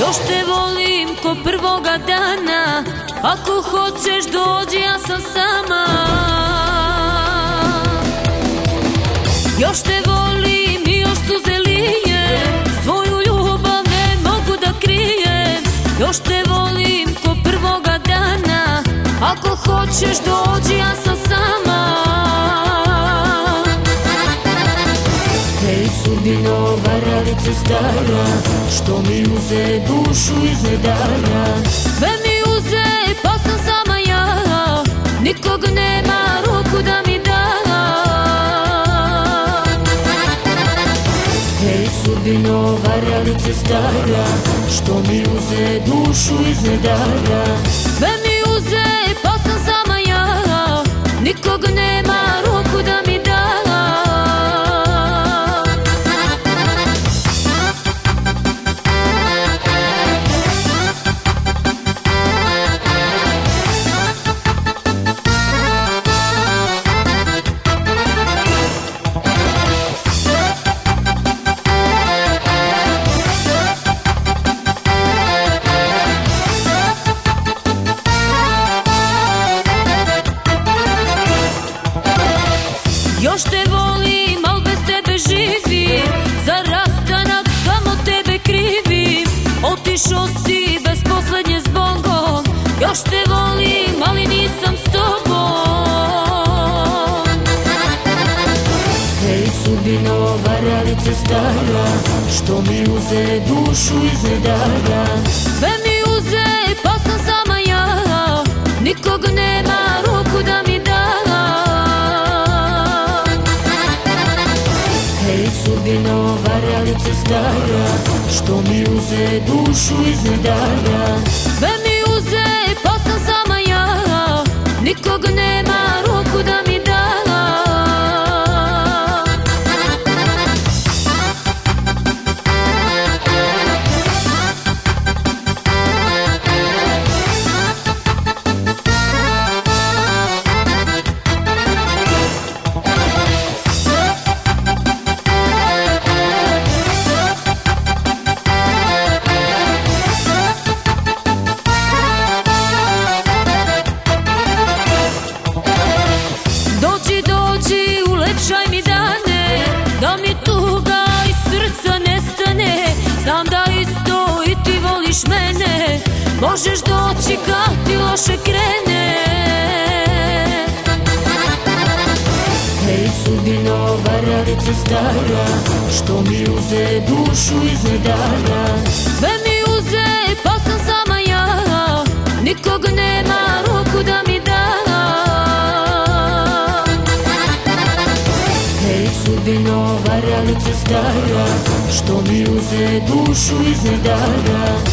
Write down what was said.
Još te volim ko prvoga dana, ako hoćeš dođi, ja sam sama. Još te volim i još suze lijem, svoju ljubav ne mogu da krijem. Još te volim ko prvoga dana, ako hoćeš dođi, ja sam sama. Hej sudbino, varalice stara, što mi uze dušu iz nedara. Sve mi uze, pa sam sama ja, nikog nema ruku da mi da. Hej sudbino, varalice stara, što mi uze dušu iz nedara. Sve mi uze, pa sam sama ja, nikog nema ruku da mi da. Još te volim, al bez tebe živim, za rastanak samo tebe krivim. Otišao si bez poslednje zbogom, još te volim, ali nisam s tobom. Hej sudbino, varalice stara, što mi uze dušu iz nedara. Sve mi uze, pa sam sama ja, nikog nema ruku da mi da. Hej sudbino, varalice stara, što mi uze dušu iz nedara. Sve mi uze, pa sam sama ja, nikog nema ruku da mi da. Dođi, ulepšaj mi dane, da mi tuga iz srca nestane. Znam da isto i ti voliš mene, možeš doći kad ti loše krene. Hej sudbino, varalice stara, što mi uze dušu iz nedara. Sve mi uze, pa sam sama ja, nikog nema ruku da mi da. Sudbino, varalice stara, što mi uze dušu iz nedara.